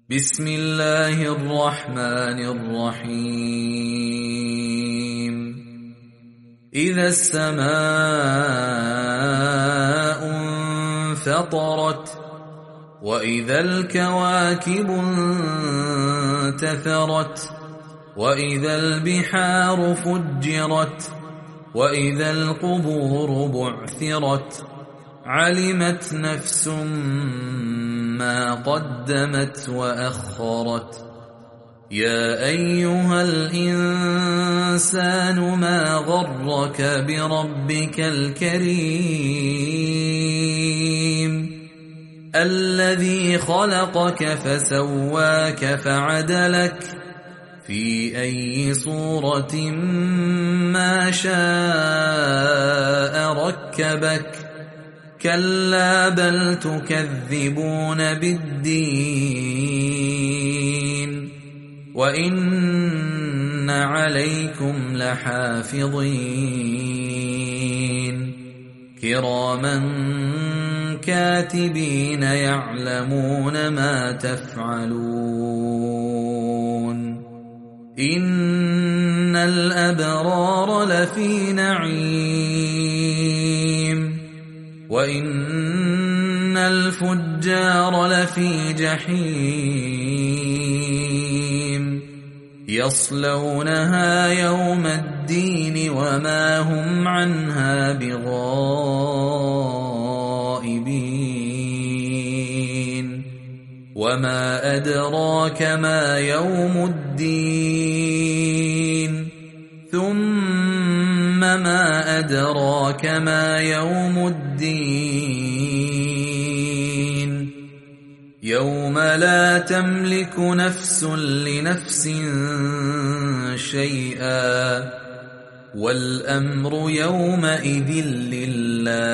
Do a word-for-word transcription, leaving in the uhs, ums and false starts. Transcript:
بسم الله الرحمن الرحيم إذا السماء انفطرت وإذا الكواكب انتثرت وإذا البحار فجرت وإذا القبور بعثرت علمت نفس ما قدمت وأخرت يا أيها الإنسان ما غرك بربك الكريم الذي خلقك فسواك فعدلك في أي صورة ما شاء ركبك كلا بل تكذبون بالدين وإن عليكم لحافظين كراما كاتبين يعلمون ما تفعلون إن الأبرار لفي نعيم وإن الفجار لفي جحيم يصلونها يوم الدين وما هم عنها بغائبين وما أدراك ما يوم الدين ثم ما أدراك ما يوم الدين يوم لا تملك نفس لنفس شيئا والأمر يومئذ لله